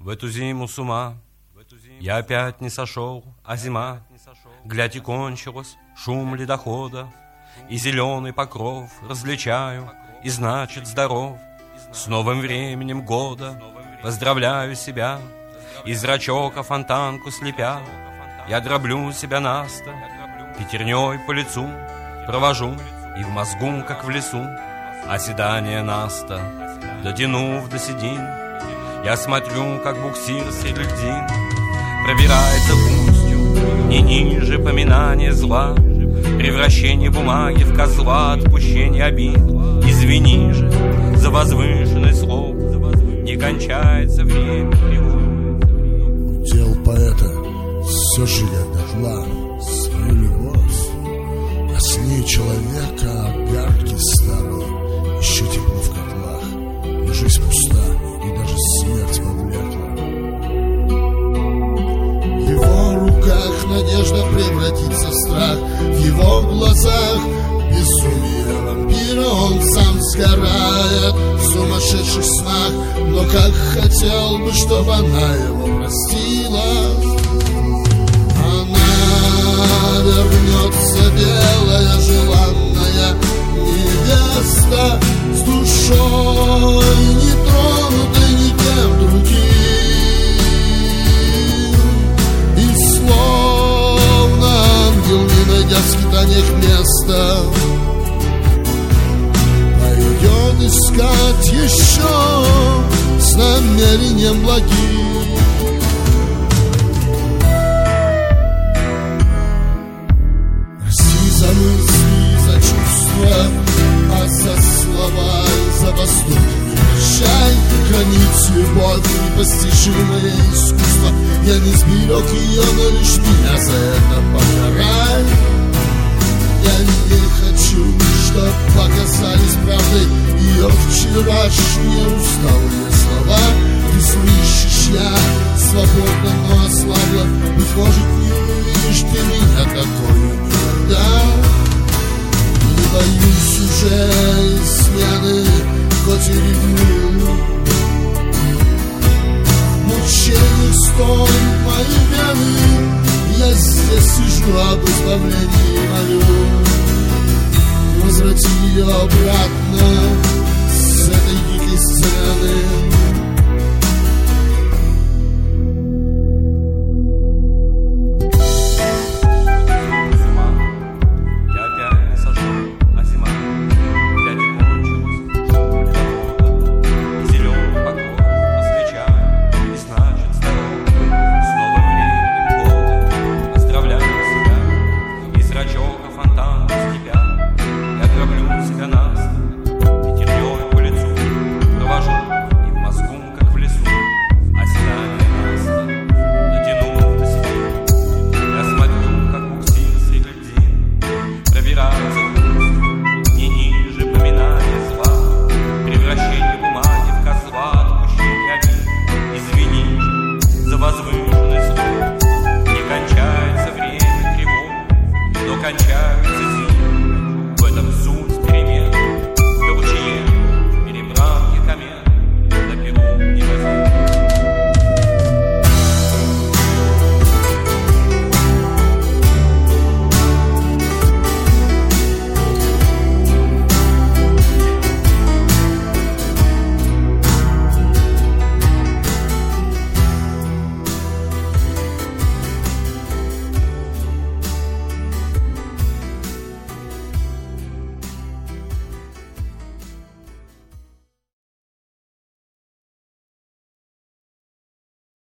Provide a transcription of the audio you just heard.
В эту зиму с ума я опять не сошел, а зима, глядь, и кончилась, шум ледохода, и зеленый покров различаю, и значит здоров. С новым временем года поздравляю себя, и зрачок о фонтанку слепя, я дроблю себя наста, пятерней по лицу провожу, и в мозгу, как в лесу, оседание наста, дотянув до седин, я смотрю, как буксир среди льдин пробирается пустью, не ниже поминания зла, превращение бумаги в козла, отпущение обид. Извини же за возвышенный слог, не кончается время кривое. Дел поэта сожжет дотла свою любовь, а с ней человека огарки старые, еще тепло в котлах, и жизнь пуста, и даже смерть повлекла. В его руках надежда превратится в страх, в его глазах безумие вампира, он сам сгорает в сумасшедших снах, но как хотел бы, чтобы она его простила. Она вернется белая, желанная невеста, с душой не тронутой никем другим, и словно ангел, не найдя в скитаниях места, пойдет искать еще с намерением благим. Прости за мысли, за чувства, а за слова и за поступки не прощай. Хранить любовь непостижимое искусство, я не сберег ее, но лишь меня за это покарай. Я не хочу, чтоб показались правдой ее вчерашние усталые слова. Ты слышишь, я свободна, но ослабла, быть может, не увидишь ты меня такой никогда. Не боюсь уже смены, хоть и ревную, мучений столь мои вены, я здесь сижу, об избавлении молю. Возврати ее обратно с этой дикой сцены.